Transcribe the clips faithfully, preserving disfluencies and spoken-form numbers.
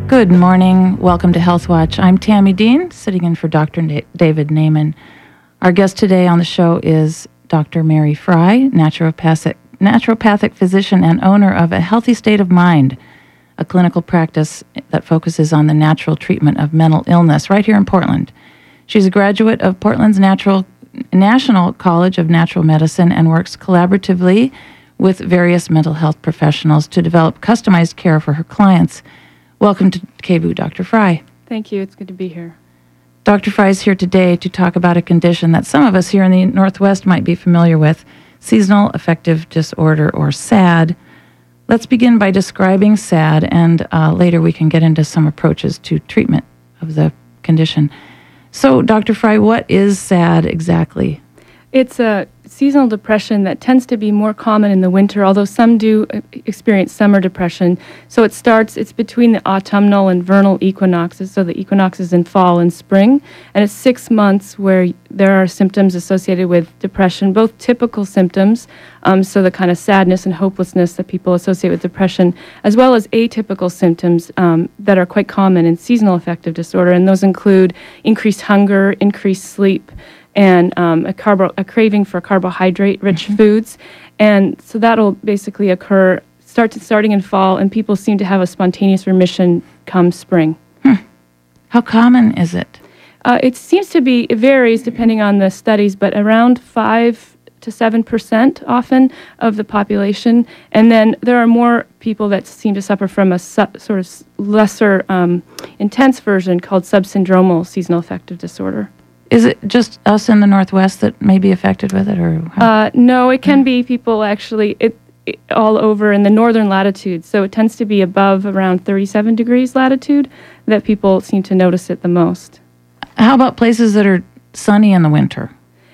Good morning. Welcome to Health Watch. I'm Tammy Dean, sitting in for Doctor Na- David Naiman. Our guest today on the show is Doctor Mary Fry, naturopathic, naturopathic physician and owner of A Healthy State of Mind, a clinical practice that focuses on the natural treatment of mental illness right here in Portland. She's a graduate of Portland's Natural National College of Natural Medicine and works collaboratively with various mental health professionals to develop customized care for her clients. Welcome to K V U, Doctor Fry. Thank you. It's good to be here. Doctor Fry is here today to talk about a condition that some of us here in the Northwest might be familiar with, seasonal affective disorder, or SAD. Let's begin by describing SAD, and uh, later we can get into some approaches to treatment of the condition. So, Doctor Fry, what is SAD exactly? It's a seasonal depression that tends to be more common in the winter, although some do experience summer depression. So it starts, it's between the autumnal and vernal equinoxes, so the equinoxes in fall and spring, and it's six months where there are symptoms associated with depression, both typical symptoms, um, so the kind of sadness and hopelessness that people associate with depression, as well as atypical symptoms um, that are quite common in seasonal affective disorder, and those include increased hunger, increased sleep, and um, a, carbo- a craving for carbohydrate-rich mm-hmm. foods. And so that'll basically occur start to, starting in fall, and people seem to have a spontaneous remission come spring. Hmm. How common is it? Uh, it seems to be, it varies depending on the studies, but around five to seven percent often of the population. And then there are more people that seem to suffer from a su- sort of lesser um, intense version called subsyndromal seasonal affective disorder. Is it just us in the Northwest that may be affected with it, or how? Uh, no, it can be people actually it, it, all over in the northern latitudes. So it tends to be above around thirty-seven degrees latitude that people seem to notice it the most. How about places that are sunny in the winter?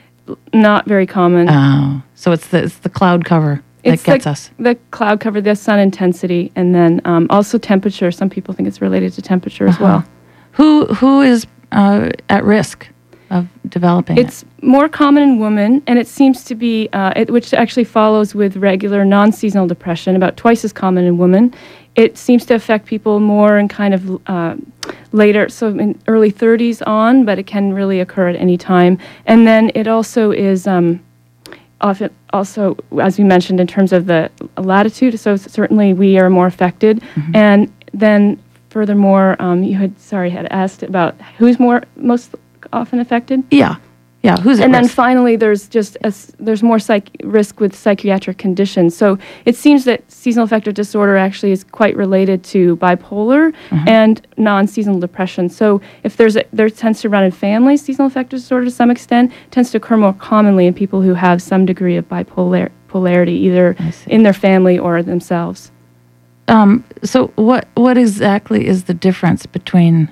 Not very common. Oh, so it's the it's the cloud cover that it's gets the, us. The cloud cover, the sun intensity, and then um, also temperature. Some people think it's related to temperature uh-huh. as well. Who who is uh, at risk of developing it's it? more common in women, and it seems to be, uh, it, which actually follows with regular non-seasonal depression, about twice as common in women. It seems to affect people more in kind of uh, later, so in early thirties on, but it can really occur at any time. And then it also is um, often, also, as we mentioned, in terms of the latitude, so certainly we are more affected. Mm-hmm. And then furthermore, um, you had, sorry, had asked about who's more most often affected? Yeah. Yeah, who's at And risk? then finally, there's just a, there's more psych risk with psychiatric conditions. So it seems that seasonal affective disorder actually is quite related to bipolar mm-hmm. and non-seasonal depression. So if there's a, there tends to run in families, seasonal affective disorder to some extent tends to occur more commonly in people who have some degree of bipolar polarity, either in their family or themselves. Um, so what what exactly is the difference between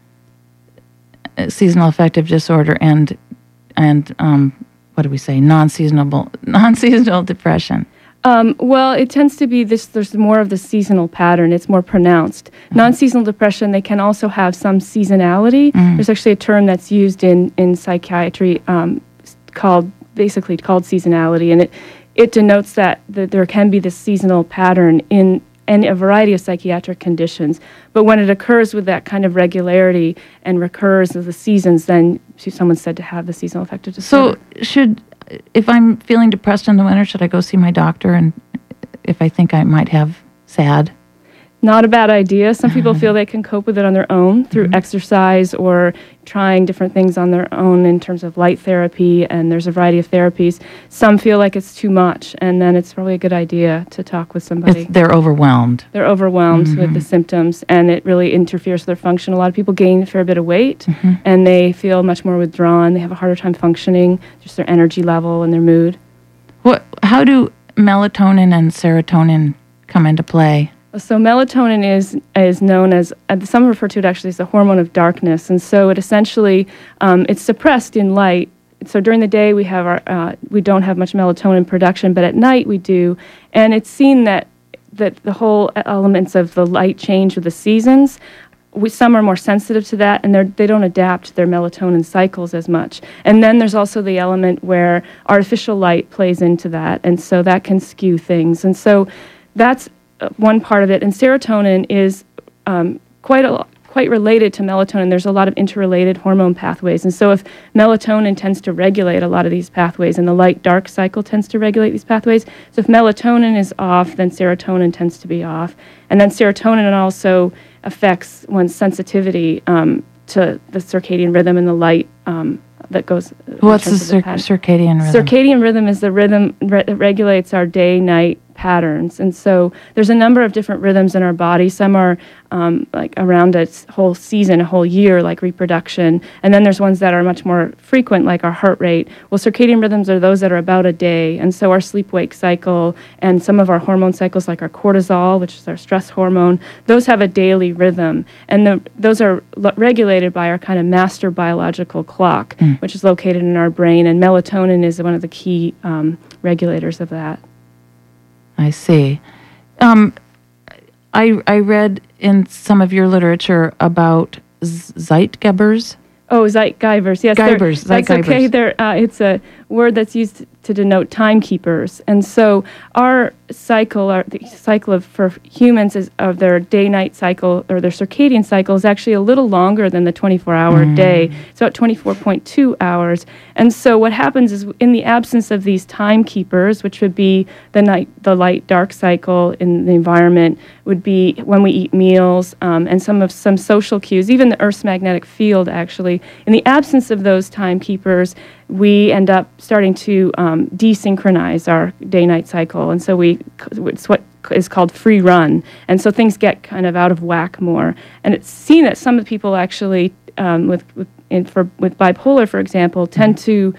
seasonal affective disorder and and um, what do we say, non-seasonal non-seasonal depression? Um, well, it tends to be this. There's more of the seasonal pattern. It's more pronounced. Mm-hmm. Non-seasonal depression, they can also have some seasonality. Mm-hmm. There's actually a term that's used in in psychiatry um, called basically called seasonality, and it it denotes that that there can be this seasonal pattern in. and a variety of psychiatric conditions. But when it occurs with that kind of regularity and recurs of the seasons, then someone's said to have the seasonal affective disorder. So should, if I'm feeling depressed in the winter, should I go see my doctor and if I think I might have SAD? Not a bad idea. Some people feel they can cope with it on their own through mm-hmm. exercise or trying different things on their own in terms of light therapy, and there's a variety of therapies. Some feel like it's too much, and then it's probably a good idea to talk with somebody. If they're overwhelmed. They're overwhelmed mm-hmm. with the symptoms, and it really interferes with their function. A lot of people gain a fair bit of weight, mm-hmm. and they feel much more withdrawn. They have a harder time functioning, just their energy level and their mood. What? How do melatonin and serotonin come into play? So melatonin is is known as, uh, some refer to it actually as the hormone of darkness, and so it essentially, um, it's suppressed in light. So during the day we have our, uh, we don't have much melatonin production, but at night we do, and it's seen that, that the whole elements of the light change with the seasons, we, some are more sensitive to that, and they're, they don't adapt their melatonin cycles as much. And then there's also the element where artificial light plays into that, and so that can skew things. And so that's one part of it. And serotonin is um, quite a quite related to melatonin. There's a lot of interrelated hormone pathways. And so if melatonin tends to regulate a lot of these pathways, and the light-dark cycle tends to regulate these pathways, so if melatonin is off, then serotonin tends to be off. And then serotonin also affects one's sensitivity um, to the circadian rhythm and the light um, that goes. What's the, cir- the circadian rhythm? Circadian rhythm is the rhythm re- that regulates our day-night patterns. And so there's a number of different rhythms in our body. Some are um, like around a whole season, a whole year, like reproduction. And then there's ones that are much more frequent, like our heart rate. Well, circadian rhythms are those that are about a day. And so our sleep-wake cycle and some of our hormone cycles, like our cortisol, which is our stress hormone, those have a daily rhythm. And the, those are lo- regulated by our kind of master biological clock, mm. which is located in our brain. And melatonin is one of the key um, regulators of that. I see. Um, I I read in some of your literature about Zeitgebers. Oh, Zeitgebers. Yes, Geibers. That's Zeitgebers. okay. They're, uh, it's a word that's used to denote timekeepers. And so our cycle, our the cycle of for humans is of their day-night cycle or their circadian cycle is actually a little longer than the twenty-four hour mm. day. It's about twenty-four point two hours. And so what happens is in the absence of these timekeepers, which would be the night, the light-dark cycle in the environment, would be when we eat meals um, and some of some social cues, even the Earth's magnetic field actually. In the absence of those timekeepers, we end up starting to um, desynchronize our day-night cycle. And so we, it's what is called free run. And so things get kind of out of whack more. And it's seen that some of the people actually, um, with, with, in, for, with bipolar, for example, tend to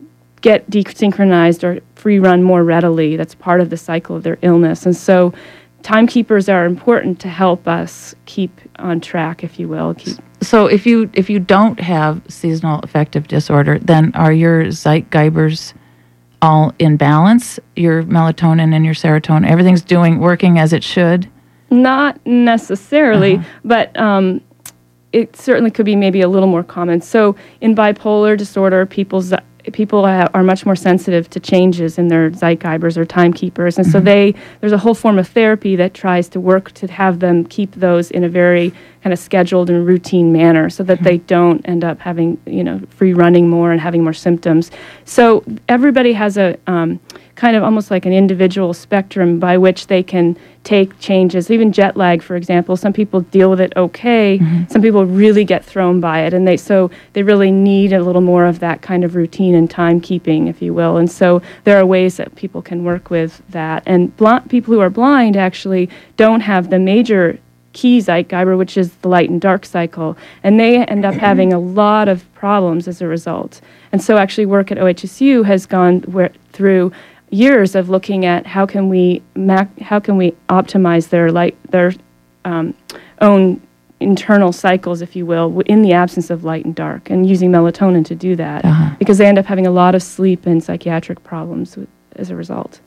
get desynchronized or free run more readily. That's part of the cycle of their illness. And so timekeepers are important to help us keep on track, if you will. Keep So if you if you don't have seasonal affective disorder, then are your Zeitgebers all in balance? Your melatonin and your serotonin, everything's doing working as it should? Not necessarily, uh-huh. but um, it certainly could be maybe a little more common. So in bipolar disorder, people's people are much more sensitive to changes in their Zeitgebers or timekeepers, and mm-hmm. so they there's a whole form of therapy that tries to work to have them keep those in a very kind of scheduled and routine manner, so that mm-hmm. they don't end up having you know free running more and having more symptoms. So everybody has a um, kind of almost like an individual spectrum by which they can take changes. Even jet lag, for example, some people deal with it okay. Mm-hmm. Some people really get thrown by it, and they so they really need a little more of that kind of routine and timekeeping, if you will. And so there are ways that people can work with that. And bl- people who are blind actually don't have the major key Zeitgeber, which is the light and dark cycle, and they end up having a lot of problems as a result. And so actually work at O H S U has gone where, through years of looking at how can we mac- how can we optimize their light their um, own internal cycles, if you will, in the absence of light and dark, and using melatonin to do that, uh-huh. because they end up having a lot of sleep and psychiatric problems with, as a result.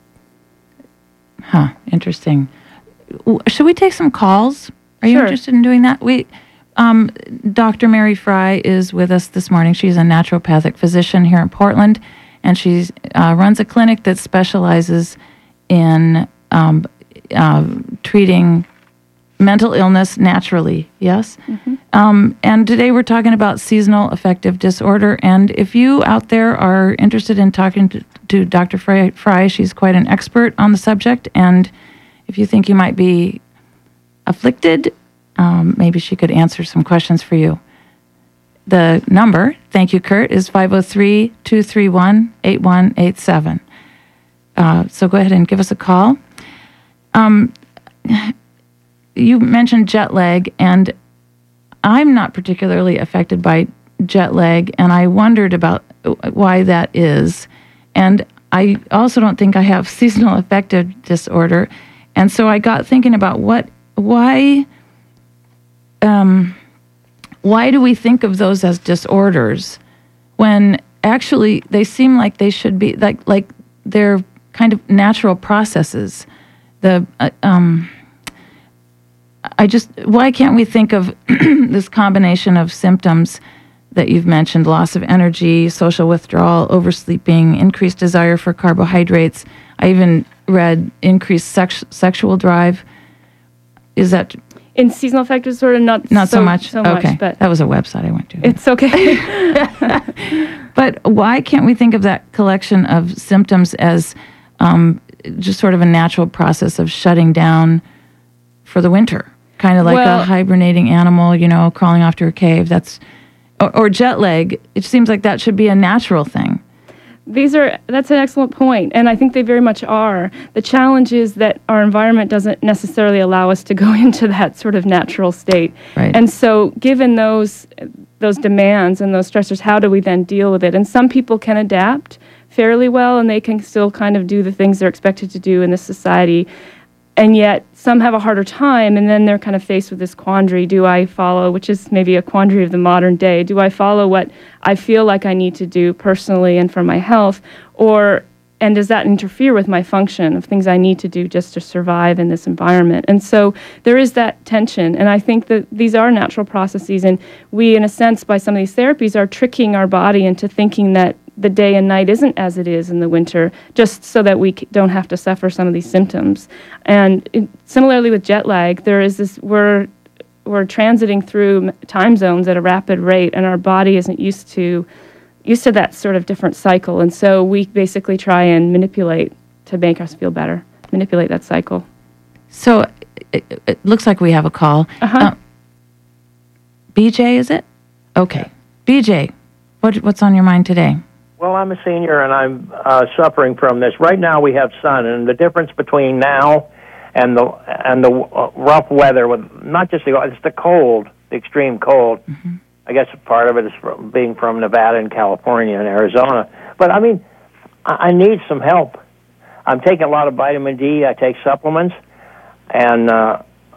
Huh, interesting. Should we take some calls? Are you sure. interested in doing that? We, um, Doctor Mary Fry is with us this morning. She's a naturopathic physician here in Portland, and she uh, runs a clinic that specializes in um, uh, treating mental illness naturally, yes? Mm-hmm. Um, and today we're talking about seasonal affective disorder. And if you out there are interested in talking to, to Doctor Fry, Fry, she's quite an expert on the subject. And if you think you might be afflicted, um, maybe she could answer some questions for you. The number, thank you, Kurt, is five oh three, two three one, eight one eight seven. Uh, so go ahead and give us a call. Um, you mentioned jet lag, and I'm not particularly affected by jet lag, and I wondered about why that is. And I also don't think I have seasonal affective disorder. And so I got thinking about what, why, um, why do we think of those as disorders when actually they seem like they should be like like they're kind of natural processes? The uh, um, I just why can't we think of this combination of symptoms that you've mentioned: loss of energy, social withdrawal, oversleeping, increased desire for carbohydrates. I even read increased sex, sexual drive. Is that In seasonal affective disorder, not Not so, so much? So okay. much, but that was a website I went to. it's okay. But why can't we think of that collection of symptoms as um, just sort of a natural process of shutting down for the winter? Kind of like Well- a hibernating animal, you know, crawling off to a cave. That's or, or jet lag. It seems like that should be a natural thing. These are, that's an excellent point, and I think they very much are. The challenge is that our environment doesn't necessarily allow us to go into that sort of natural state. Right. And so given those those demands and those stressors, how do we then deal with it? And some people can adapt fairly well, and they can still kind of do the things they're expected to do in this society. And yet some have a harder time, and then they're kind of faced with this quandary. Do I follow, which is maybe a quandary of the modern day, do I follow what I feel like I need to do personally and for my health, or and does that interfere with my function of things I need to do just to survive in this environment? And so there is that tension, and I think that these are natural processes, and we, in a sense, by some of these therapies, are tricking our body into thinking that the day and night isn't as it is in the winter, just so that we c- don't have to suffer some of these symptoms. And it, similarly with jet lag, there is this, we're, we're transiting through m- time zones at a rapid rate, and our body isn't used to, used to that sort of different cycle. And so we basically try and manipulate to make us feel better, manipulate that cycle. So it, it looks like we have a call. Uh-huh. Uh, B J, is it? Okay. B J, what, what's on your mind today? Well, I'm a senior, and I'm uh, suffering from this. Right now, we have sun, and the difference between now and the and the uh, rough weather, with not just the it's the cold, the extreme cold. Mm-hmm. I guess part of it is from being from Nevada and California and Arizona. But I mean, I, I need some help. I'm taking a lot of vitamin D. I take supplements, and uh,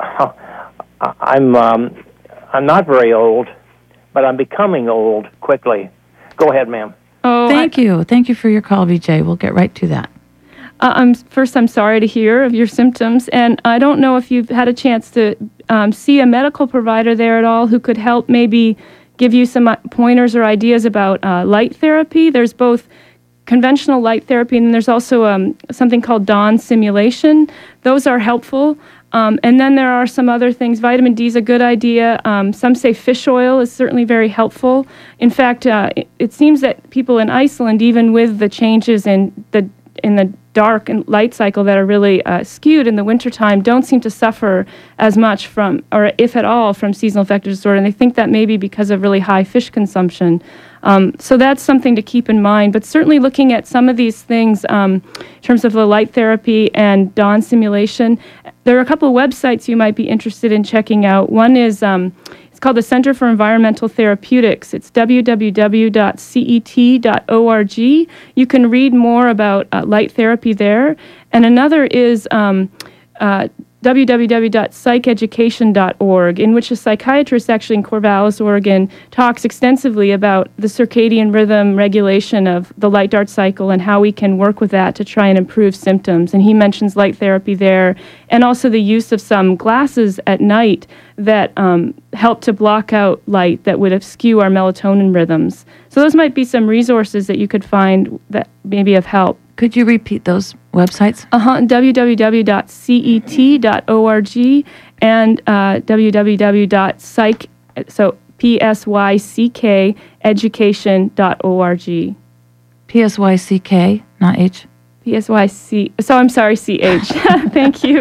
I'm um, I'm not very old, but I'm becoming old quickly. Go ahead, ma'am. Oh, Thank I, you. Thank you for your call, B J. We'll get right to that. Uh, I'm first. I'm sorry to hear of your symptoms, and I don't know if you've had a chance to um, see a medical provider there at all who could help maybe give you some uh, pointers or ideas about uh, light therapy. There's both conventional light therapy, and there's also um, something called dawn simulation. Those are helpful. Um, and then there are some other things. Vitamin D is a good idea. Um, some say fish oil is certainly very helpful. In fact, uh, it, it seems that people in Iceland, even with the changes in the in the dark and light cycle that are really uh, skewed in the wintertime, don't seem to suffer as much from, or if at all, from seasonal affective disorder. And they think that may be because of really high fish consumption. Um, so that's something to keep in mind. But certainly looking at some of these things um, in terms of the light therapy and dawn simulation, there are a couple of websites you might be interested in checking out. One is um, it's called the Center for Environmental Therapeutics. It's w w w dot c e t dot org. You can read more about uh, light therapy there. And another is um, uh, w w w dot psych education dot org, in which a psychiatrist actually in Corvallis, Oregon, talks extensively about the circadian rhythm regulation of the light dark cycle and how we can work with that to try and improve symptoms. And he mentions light therapy there, and also the use of some glasses at night that um, help to block out light that would skew our melatonin rhythms. So those might be some resources that you could find that may be of help. Could you repeat those websites? Uh-huh, w w w dot c e t dot org and uh, w w w dot psych, so P S Y C K education dot org. P S Y C K, not H? P S Y C, so I'm sorry, C H. Thank you.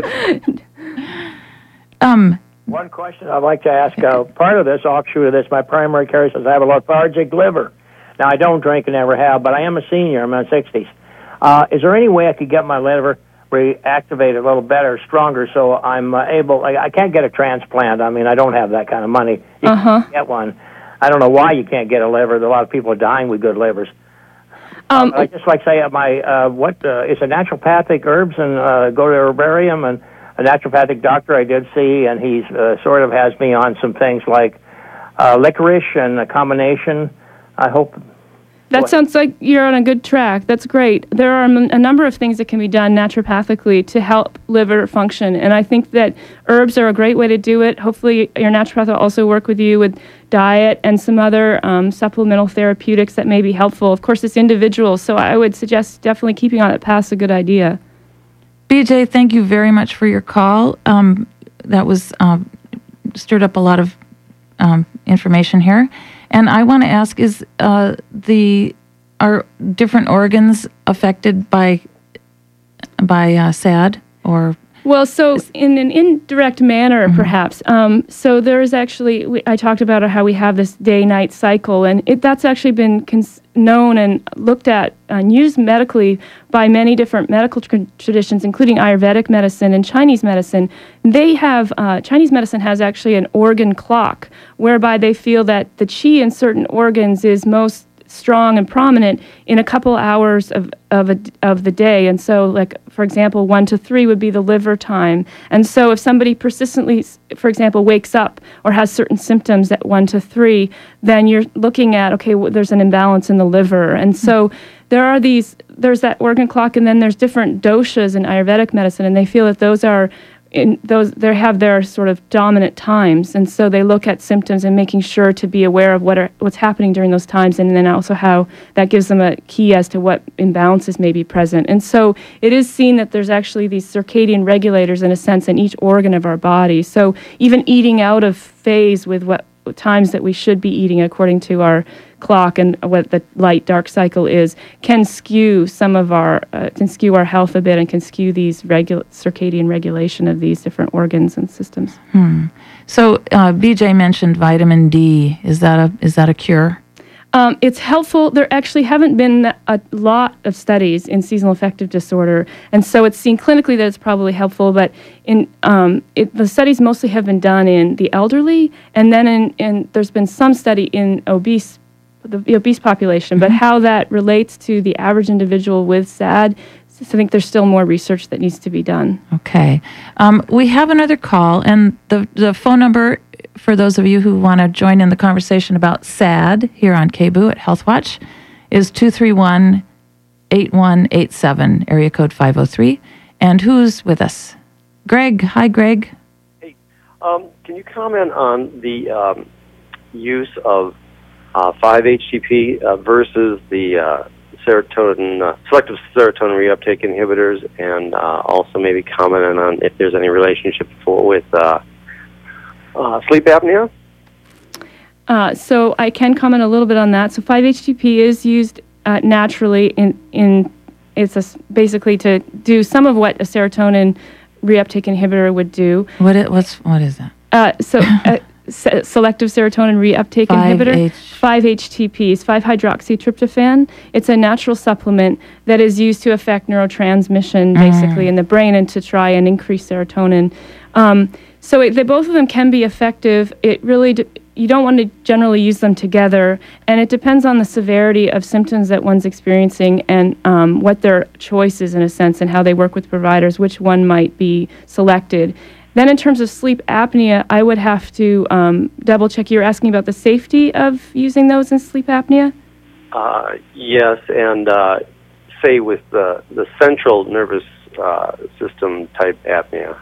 Um, One question I'd like to ask, uh, part of this, offshoot of this, my primary care says I have a lethargic liver. Now, I don't drink and never have, but I am a senior. I'm in my sixties. Uh, is there any way I could get my liver reactivated a little better, stronger, so I'm uh, able, like, I can't get a transplant. I mean, I don't have that kind of money. You Uh-huh. can't get one. I don't know why you can't get a liver. A lot of people are dying with good livers. Um, I just like to say, uh, my uh, what uh, is a naturopathic herbs, and uh, go to herbarium, and a naturopathic doctor I did see, and he's uh, sort of has me on some things like uh, licorice and a combination. I hope. That sounds like you're on a good track. That's great. There are a number of things that can be done naturopathically to help liver function, and I think that herbs are a great way to do it. Hopefully your naturopath will also work with you with diet and some other um, supplemental therapeutics that may be helpful. Of course, it's individual, so I would suggest definitely keeping on that path is a good idea. B J, thank you very much for your call. Um, that was um, stirred up a lot of um, information here. And I want to ask, is uh, the are different organs affected by by uh, S A D or? Well, so in an indirect manner, mm-hmm. perhaps. Um, so there is actually, we, I talked about how we have this day-night cycle, and it, that's actually been cons- known and looked at and used medically by many different medical tra- traditions, including Ayurvedic medicine and Chinese medicine. They have, uh, Chinese medicine has actually an organ clock, whereby they feel that the qi in certain organs is most strong and prominent in a couple hours of of, a, of the day. And so, like, for example, one to three would be the liver time. And so if somebody persistently, for example, wakes up or has certain symptoms at one to three, then you're looking at, okay, well, there's an imbalance in the liver. And so there are these, there's that organ clock, and then there's different doshas in Ayurvedic medicine, and they feel that those are in those they have their sort of dominant times, and so they look at symptoms and making sure to be aware of what are what's happening during those times, and then also how that gives them a key as to what imbalances may be present. And so it is seen that there's actually these circadian regulators, in a sense, in each organ of our body. So even eating out of phase with what times that we should be eating according to our clock and what the light dark cycle is can skew some of our uh, can skew our health a bit, and can skew these regu- circadian regulation of these different organs and systems. Hmm. So uh, B J mentioned vitamin D. Is that a is that a cure? Um, it's helpful. There actually haven't been a lot of studies in seasonal affective disorder, and so it's seen clinically that it's probably helpful, but in um, it, the studies mostly have been done in the elderly, and then in, in there's been some study in obese the obese population, but how that relates to the average individual with S A D, so I think there's still more research that needs to be done. Okay. Um, we have another call, and the, the phone number for those of you who want to join in the conversation about S A D here on K B O O at HealthWatch is two three one, eight one eight seven, area code five oh three. And who's with us? Greg. Hi, Greg. Hey, um, can you comment on the um, use of Uh, five H T P uh, versus the uh, serotonin, uh, selective serotonin reuptake inhibitors, and uh, also maybe comment on if there's any relationship for, with uh, uh, sleep apnea? Uh, so I can comment a little bit on that. So five H T P is used uh, naturally in, in it's a, basically to do some of what a serotonin reuptake inhibitor would do. What is, what's, what is that? Uh, so... Uh, Se- selective serotonin reuptake inhibitor, five H T Ps, five hydroxytryptophan. It's a natural supplement that is used to affect neurotransmission, basically, mm. in the brain, and to try and increase serotonin. Um, so it, they, both of them can be effective. It really de- you don't want to generally use them together, and it depends on the severity of symptoms that one's experiencing and um, what their choice is, in a sense, and how they work with providers, which one might be selected. Then in terms of sleep apnea, I would have to um, double check. You're asking about the safety of using those in sleep apnea? Uh, yes, and uh, say with the, the central nervous uh, system type apnea.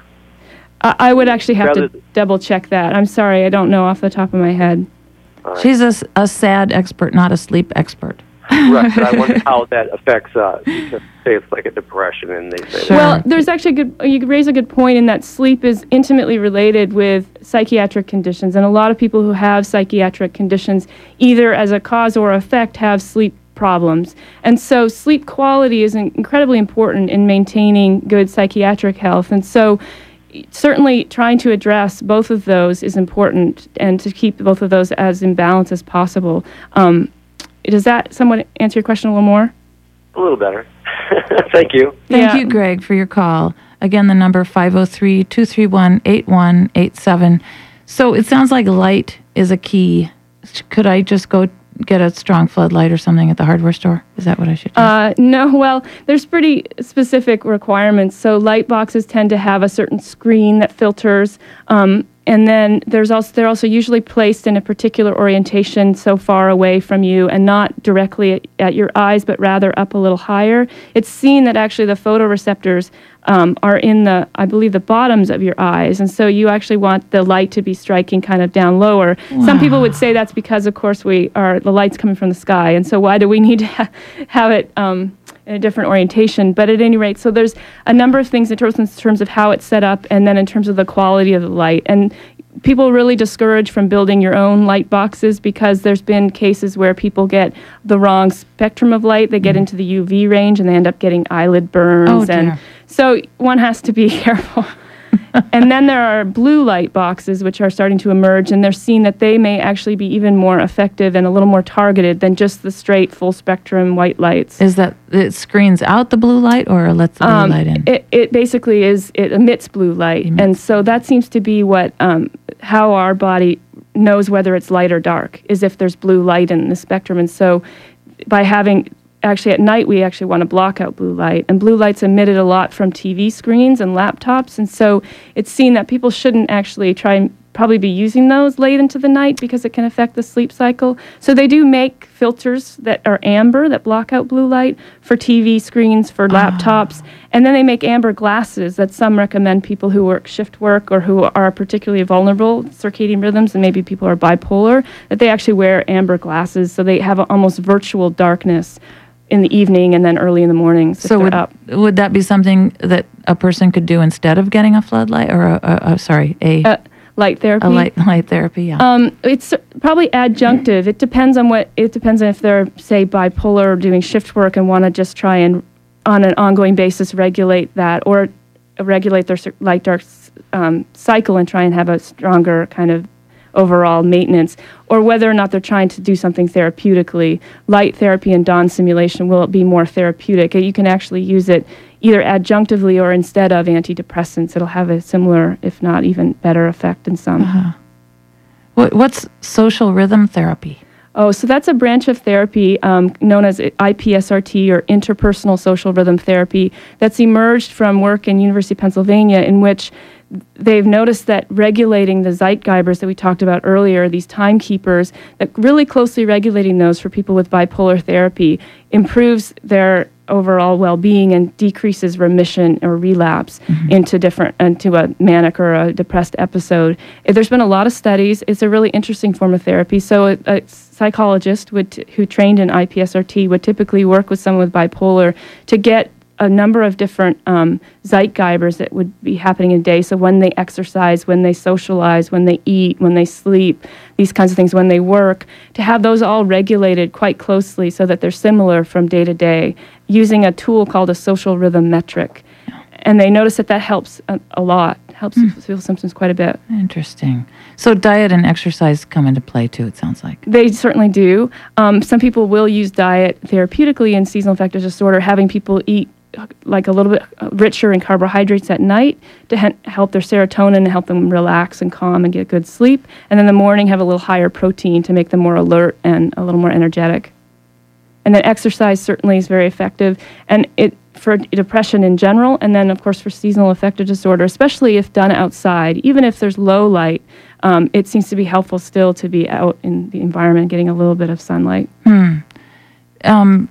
I, I would actually have Rather to double check that. I'm sorry, I don't know off the top of my head. Uh, She's a, a S A D expert, not a sleep expert. Right, but I wonder how that affects, uh, because say it's like a depression, and they say Sure. Well, there's actually a good, you raise a good point in that sleep is intimately related with psychiatric conditions, and a lot of people who have psychiatric conditions, either as a cause or effect, have sleep problems. And so sleep quality is incredibly important in maintaining good psychiatric health, and so certainly trying to address both of those is important, and to keep both of those as in balance as possible. Um, Does that somewhat answer your question a little more? A little better. Thank you. Thank Yeah. you, Greg, for your call. Again, the number five oh three, two three one, eight one eight seven. So it sounds like light is a key. Could I just go get a strong floodlight or something at the hardware store? Is that what I should do? Uh, no, well, there's pretty specific requirements. So light boxes tend to have a certain screen that filters, um, and then there's also they're also usually placed in a particular orientation, so far away from you and not directly at, at your eyes, but rather up a little higher. It's seen that actually the photoreceptors um, are in the, I believe, the bottoms of your eyes, and so you actually want the light to be striking kind of down lower. Wow. Some people would say that's because, of course, we are the light's coming from the sky, and so why do we need to ha- have it um, in a different orientation? But at any rate, so there's a number of things in terms, in terms of how it's set up, and then in terms of the quality of the light. And people really discourage from building your own light boxes because there's been cases where people get the wrong spectrum of light. They get into the U V range and they end up getting eyelid burns. Oh, dear. And so one has to be careful. And then there are blue light boxes, which are starting to emerge, and they're seen that they may actually be even more effective and a little more targeted than just the straight full spectrum white lights. Is that it screens out the blue light or lets the blue Um, light in? It, it basically is, it emits blue light. Emits. And so that seems to be what, um, how our body knows whether it's light or dark, is if there's blue light in the spectrum. And so by having, actually at night, we actually want to block out blue light. And blue light's emitted a lot from T V screens and laptops. And so it's seen that people shouldn't actually try and probably be using those late into the night because it can affect the sleep cycle. So they do make filters that are amber that block out blue light for T V screens, for laptops. Oh. And then they make amber glasses that some recommend people who work shift work or who are particularly vulnerable circadian rhythms, and maybe people are bipolar, that they actually wear amber glasses so they have a, almost virtual darkness in the evening and then early in the mornings. So would, up. would that be something that a person could do instead of getting a floodlight or a, a, a sorry, a... Uh, light therapy. A light light therapy, yeah. Um, it's probably adjunctive. It depends on what. It depends on if they're, say, bipolar or doing shift work and want to just try and, on an ongoing basis, regulate that or regulate their light dark um, cycle and try and have a stronger kind of overall maintenance, or whether or not they're trying to do something therapeutically. Light therapy and dawn simulation will be more therapeutic. You can actually use it either adjunctively or instead of antidepressants. It'll have a similar, if not even better effect in some. Uh-huh. What, what's social rhythm therapy? Oh, so that's a branch of therapy um, known as I P S R T, or interpersonal social rhythm therapy, that's emerged from work in University of Pennsylvania, in which they've noticed that regulating the Zeitgebers that we talked about earlier, these timekeepers, that really closely regulating those for people with bipolar therapy improves their overall well-being and decreases remission or relapse mm-hmm. into different into a manic or a depressed episode. There's been a lot of studies. It's a really interesting form of therapy. So a, a psychologist would t- who trained in I P S R T would typically work with someone with bipolar to get a number of different um, Zeitgebers that would be happening in a day. So when they exercise, when they socialize, when they eat, when they sleep, these kinds of things, when they work, to have those all regulated quite closely so that they're similar from day to day, using a tool called a social rhythm metric. And they notice that that helps a, a lot, helps mm. feel symptoms quite a bit. Interesting. So diet and exercise come into play too, it sounds like. They certainly do. Um, some people will use diet therapeutically in seasonal affective disorder, having people eat like a little bit richer in carbohydrates at night to he- help their serotonin and help them relax and calm and get good sleep. And then in the morning have a little higher protein to make them more alert and a little more energetic. And then exercise certainly is very effective, and it for depression in general, and then of course for seasonal affective disorder, especially if done outside, even if there's low light, um, it seems to be helpful still to be out in the environment, getting a little bit of sunlight. Hmm. Um,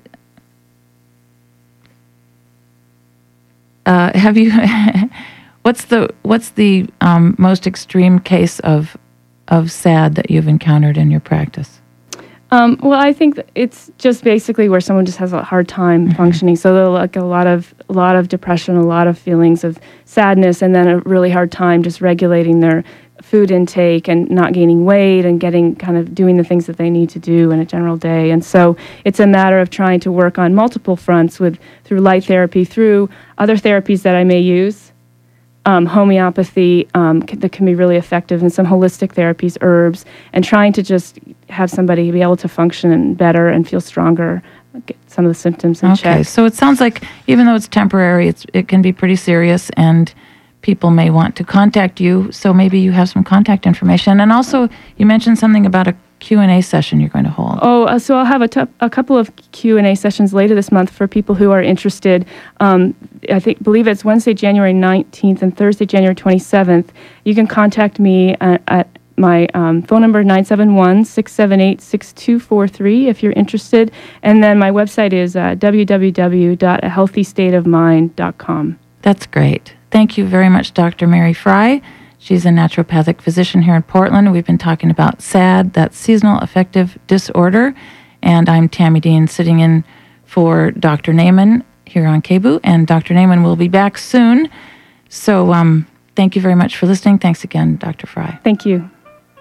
uh, have you? what's the what's the um, most extreme case of of SAD that you've encountered in your practice? Um, well, I think it's just basically where someone just has a hard time mm-hmm. functioning. So they'll like a lot of a lot of depression, a lot of feelings of sadness, and then a really hard time just regulating their food intake and not gaining weight and getting kind of doing the things that they need to do in a general day. And so it's a matter of trying to work on multiple fronts with through light therapy, through other therapies that I may use. Um, homeopathy um, c- that can be really effective, and some holistic therapies, herbs, and trying to just have somebody be able to function better and feel stronger, get some of the symptoms in check. Okay, so it sounds like even though it's temporary, it's it can be pretty serious, and people may want to contact you, so maybe you have some contact information. And also, you mentioned something about a Q and A session you're going to hold. Oh, uh, so I'll have a, t- a couple of Q and A sessions later this month for people who are interested. Um, I think believe it's Wednesday, January nineteenth and Thursday, January twenty-seventh. You can contact me at, at my um, phone number, nine seven one, six seven eight, six two four three, if you're interested. And then my website is uh, w w w dot a healthy state of mind dot com. That's great. Thank you very much, Doctor Mary Fry. She's a naturopathic physician here in Portland. We've been talking about SAD, that's seasonal affective disorder. And I'm Tammy Dean, sitting in for Doctor Naiman here on K B O O. And Doctor Naiman will be back soon. So um, Thank you very much for listening. Thanks again, Doctor Fry. Thank you.